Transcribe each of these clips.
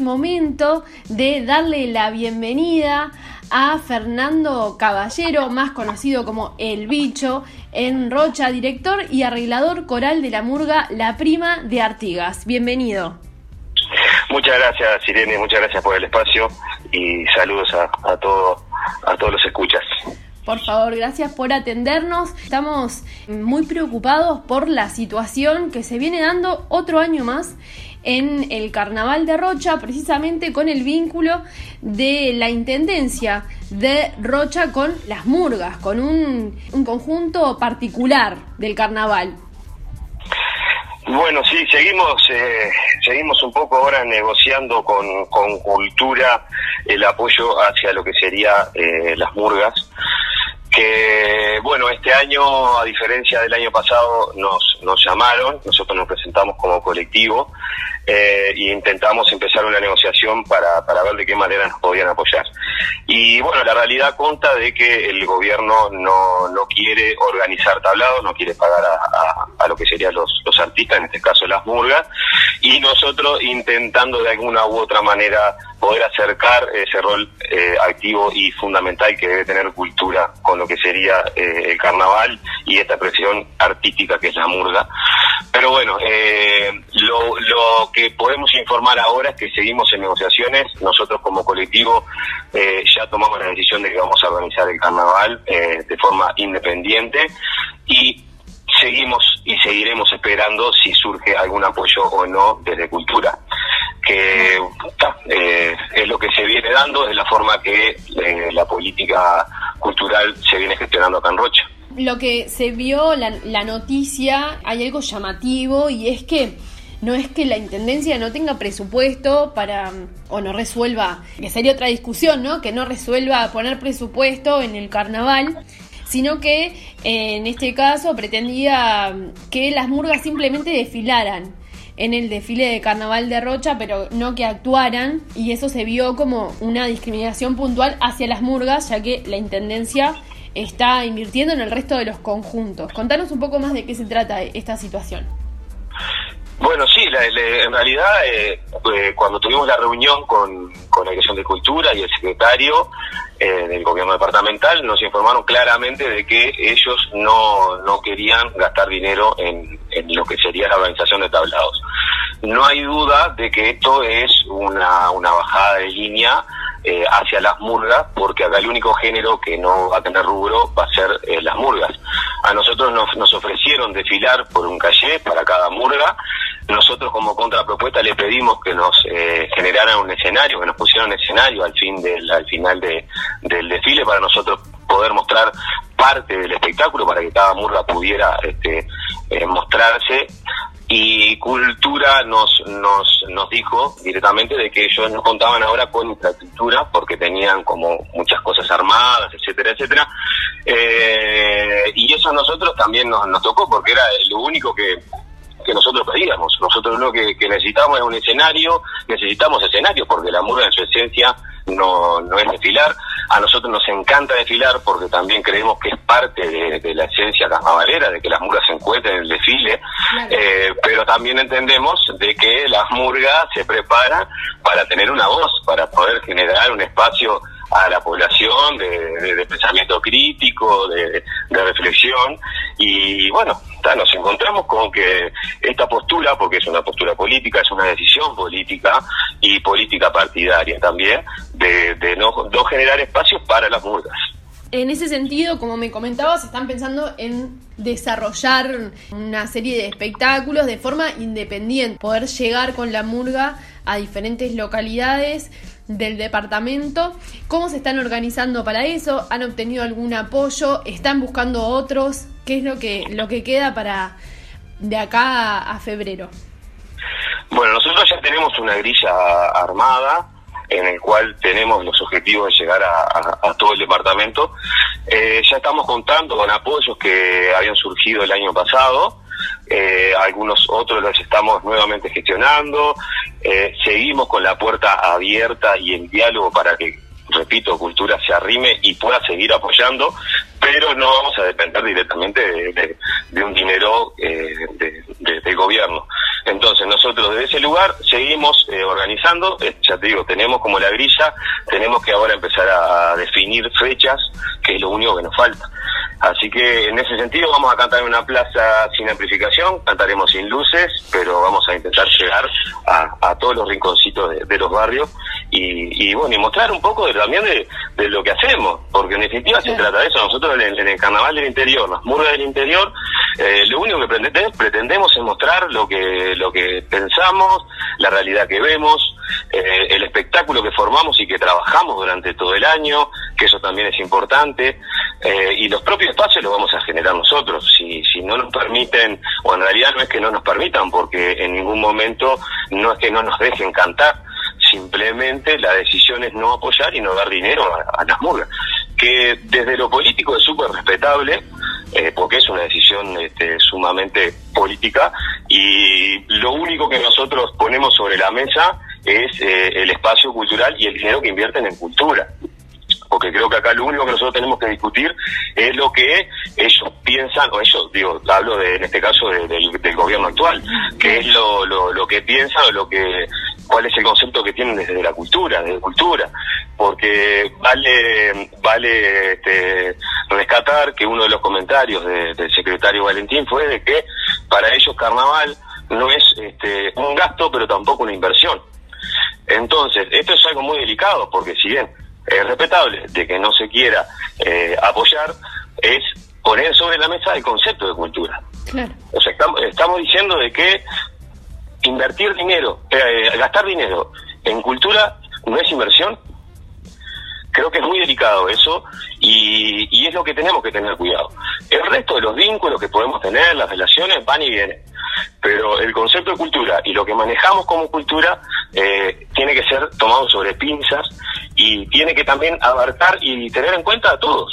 momento de darle la bienvenida a Fernando Caballero, más conocido como El Bicho, en Rocha, director y arreglador coral de la murga La Prima de Artigas. Bienvenido. Muchas gracias, Irene, muchas gracias por el espacio y saludos a todos los escuchas. Por favor, gracias por atendernos. Estamos muy preocupados por la situación que se viene dando otro año más en el Carnaval de Rocha, precisamente con el vínculo de la Intendencia de Rocha con las murgas, con un conjunto particular del Carnaval. Bueno, sí, seguimos un poco ahora negociando con Cultura el apoyo hacia lo que sería las murgas, que bueno, este año, a diferencia del año pasado, nos llamaron, nosotros nos presentamos como colectivo e intentamos empezar una negociación para ver de qué manera nos podían apoyar. Y bueno, la realidad consta de que el gobierno no quiere organizar tablados, no quiere pagar a lo que serían los artistas, en este caso las murgas, y nosotros intentando de alguna u otra manera poder acercar ese rol activo y fundamental que debe tener Cultura con lo que sería el carnaval y esta expresión artística que es la murga. Pero bueno, lo que podemos informar ahora es que seguimos en negociaciones. Nosotros como colectivo ya tomamos la decisión de que vamos a organizar el carnaval de forma independiente y seguimos y seguiremos esperando si surge algún apoyo o no desde Cultura, que es lo que se viene dando, es la forma que la política cultural se viene gestionando acá en Rocha. Lo que se vio, la noticia, hay algo llamativo y es que no es que la Intendencia no tenga presupuesto para, o no resuelva, que sería otra discusión, ¿no? Que no resuelva poner presupuesto en el carnaval, sino que en este caso pretendía que las murgas simplemente desfilaran en el desfile de Carnaval de Rocha, pero no que actuaran, y eso se vio como una discriminación puntual hacia las murgas, ya que la Intendencia está invirtiendo en el resto de los conjuntos. Contanos un poco más de qué se trata esta situación. Bueno, sí, en realidad cuando tuvimos la reunión con la Dirección de Cultura y el secretario del gobierno departamental, nos informaron claramente de que ellos no querían gastar dinero en lo que sería la organización de tablados. No hay duda de que esto es una bajada de línea hacia las murgas, porque acá el único género que no va a tener rubro va a ser las murgas. A nosotros nos ofrecieron desfilar por un calle para cada murga. Nosotros como contrapropuesta le pedimos que nos generaran un escenario, que nos pusieran un escenario al final del desfile para nosotros poder mostrar parte del espectáculo, para que cada murga pudiera mostrarse. Y Cultura nos dijo directamente de que ellos no contaban ahora con infraestructura porque tenían como muchas cosas armadas, etcétera, y eso a nosotros también nos tocó, porque era lo único que nosotros pedíamos. Nosotros lo que necesitamos es un escenario, necesitamos escenarios porque la murga en su esencia no es desfilar. A nosotros nos encanta desfilar porque también creemos que es parte de la esencia carnavalera, de que las murgas se encuentren en el desfile, claro. Pero también entendemos de que las murgas se preparan para tener una voz, para poder generar un espacio a la población de pensamiento crítico, de reflexión. Y bueno, nos encontramos con que esta postura, porque es una postura política, es una decisión política y política partidaria también, de no generar espacios para las murgas. En ese sentido, como me comentabas, están pensando en desarrollar una serie de espectáculos de forma independiente, poder llegar con la murga a diferentes localidades del departamento. ¿Cómo se están organizando para eso? ¿Han obtenido algún apoyo? ¿Están buscando otros? ¿Qué es lo que queda para de acá a febrero? Bueno, nosotros ya tenemos una grilla armada en el cual tenemos los objetivos de llegar a todo el departamento. Ya estamos contando con apoyos que habían surgido el año pasado. Algunos otros los estamos nuevamente gestionando. Seguimos con la puerta abierta y el diálogo para que, repito, Cultura se arrime y pueda seguir apoyando, pero no vamos a depender directamente de un dinero del gobierno. Entonces nosotros desde ese lugar seguimos organizando, ya te digo, tenemos como la grilla, tenemos que ahora empezar a definir fechas, que es lo único que nos falta. Así que en ese sentido vamos a cantar en una plaza sin amplificación, cantaremos sin luces, pero vamos a intentar llegar a todos los rinconcitos de los barrios y bueno, y mostrar un poco también de lo que hacemos, porque en definitiva se trata de eso. Nosotros en el carnaval del interior, las murgas del interior, lo único que pretendemos es mostrar lo que pensamos, la realidad que vemos, el espectáculo que formamos y que trabajamos durante todo el año, que eso también es importante, y los propios espacios los vamos a generar nosotros. Si no nos permiten, o en realidad no es que no nos permitan, porque en ningún momento no es que no nos dejen cantar, simplemente la decisión es no apoyar y no dar dinero a las murgas, que desde lo político es súper respetable, porque es una decisión sumamente política, y lo único que nosotros ponemos sobre la mesa es el espacio cultural y el dinero que invierten en cultura, porque creo que acá lo único que nosotros tenemos que discutir es lo que ellos piensan, o ellos, digo, hablo en este caso del gobierno actual, que es lo que piensan o cuál es el concepto que tienen desde la cultura, porque vale rescatar que uno de los comentarios del secretario Valentín fue de que para ellos carnaval no es un gasto, pero tampoco una inversión. Entonces, esto es algo muy delicado, porque si bien es respetable de que no se quiera apoyar, es poner sobre la mesa el concepto de cultura. Claro. O sea, estamos diciendo de que invertir dinero, gastar dinero en cultura no es inversión. Creo que es muy delicado eso, y es lo que tenemos que tener cuidado. El resto de los vínculos que podemos tener, las relaciones, van y vienen, pero el concepto de cultura y lo que manejamos como cultura tiene que ser tomado sobre pinzas, y tiene que también abarcar y tener en cuenta a todos.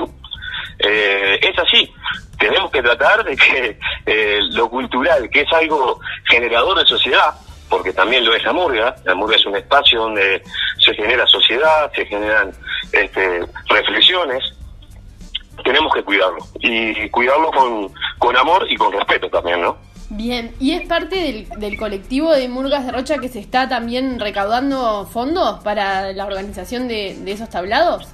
Es así, tenemos que tratar de que lo cultural, que es algo generador de sociedad, porque también lo es la murga es un espacio donde se genera sociedad, se generan reflexiones, tenemos que cuidarlo, y cuidarlo con amor y con respeto también, ¿no? Bien, ¿y es parte del colectivo de Murgas de Rocha que se está también recaudando fondos para la organización de esos tablados?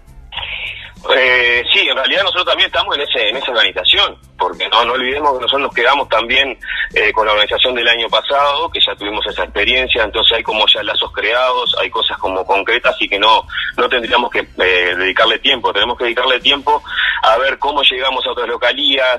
Sí, en realidad nosotros también estamos en esa organización, porque no olvidemos que nosotros nos quedamos también con la organización del año pasado, que ya tuvimos esa experiencia, entonces hay como ya lazos creados, hay cosas como concretas, y que no tendríamos que dedicarle tiempo, tenemos que dedicarle tiempo a ver cómo llegamos a otras localías,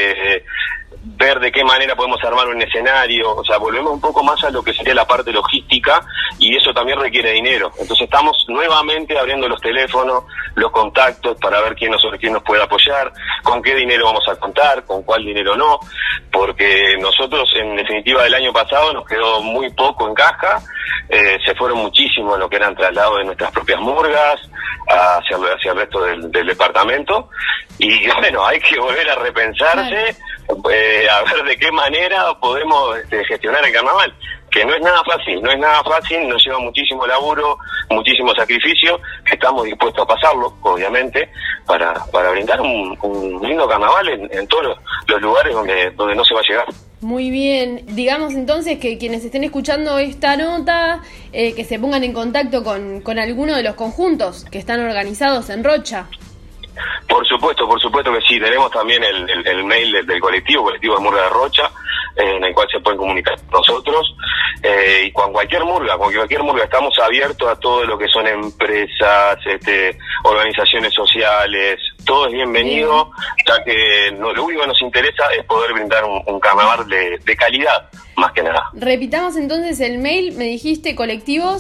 ver de qué manera podemos armar un escenario, o sea, volvemos un poco más a lo que sería la parte logística, y eso también requiere dinero. Entonces estamos nuevamente abriendo los teléfonos, los contactos, para ver quién nos puede apoyar, con qué dinero vamos a contar, con cuál dinero no, porque nosotros en definitiva del año pasado nos quedó muy poco en caja, se fueron muchísimo en lo que eran traslados de nuestras propias murgas hacia el resto del departamento, y bueno, hay que volver a repensarse, a ver de qué manera podemos gestionar el carnaval, que no es nada fácil, nos lleva muchísimo laburo, muchísimo sacrificio, que estamos dispuestos a pasarlo, obviamente, para brindar un lindo carnaval en todos los lugares donde no se va a llegar. Muy bien, digamos entonces que quienes estén escuchando esta nota, que se pongan en contacto con alguno de los conjuntos que están organizados en Rocha. Por supuesto que sí, tenemos también el mail del colectivo de Murga de Rocha, en el cual se pueden comunicar con nosotros, y con cualquier murga, estamos abiertos a todo lo que son empresas, organizaciones sociales, todo es bienvenido, ya que lo único que nos interesa es poder brindar un carnaval de calidad, más que nada. Repitamos entonces el mail, me dijiste colectivo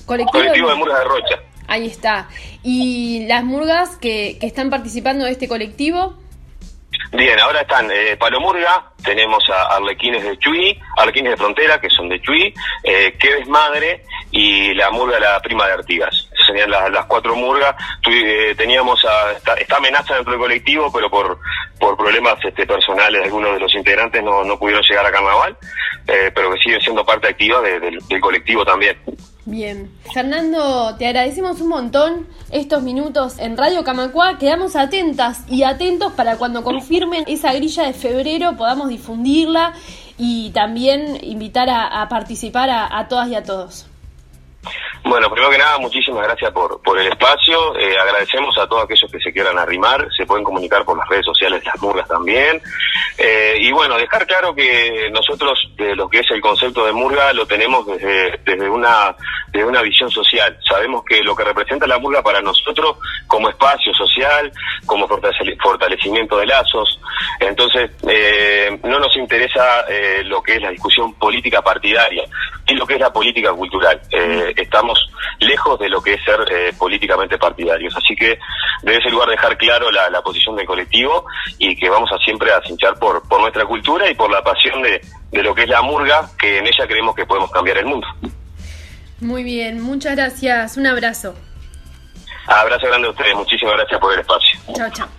de Murga de Rocha. Ahí está. ¿Y las murgas que están participando de este colectivo? Bien, ahora están Palomurga, tenemos a Arlequines de Chuy, Arlequines de Frontera, que son de Chuy, Que Desmadre, y la murga La Prima de Artigas. Esas serían las cuatro murgas. Teníamos esta amenaza dentro del colectivo, pero por problemas personales de algunos de los integrantes no pudieron llegar a carnaval, pero que siguen siendo parte activa del colectivo también. Bien. Fernando, te agradecemos un montón estos minutos en Radio Camacuá. Quedamos atentas y atentos para cuando confirmen esa grilla de febrero podamos difundirla y también invitar a participar a todas y a todos. Bueno, primero que nada, muchísimas gracias por el espacio. Agradecemos a todos aquellos que se quieran arrimar. Se pueden comunicar por las redes sociales de las murgas también. Y bueno, dejar claro que nosotros, lo que es el concepto de murga, lo tenemos desde una visión social. Sabemos que lo que representa la murga para nosotros, como espacio social, como fortalecimiento de lazos. Entonces, no nos interesa lo que es la discusión política partidaria y lo que es la política cultural. Estamos lejos de lo que es ser políticamente partidarios. Así que desde ese lugar dejar claro la posición del colectivo y que vamos a siempre a cinchar por nuestra cultura y por la pasión de lo que es la murga, que en ella creemos que podemos cambiar el mundo. Muy bien, muchas gracias. Un abrazo. Abrazo grande a ustedes. Muchísimas gracias por el espacio. Chao, chao.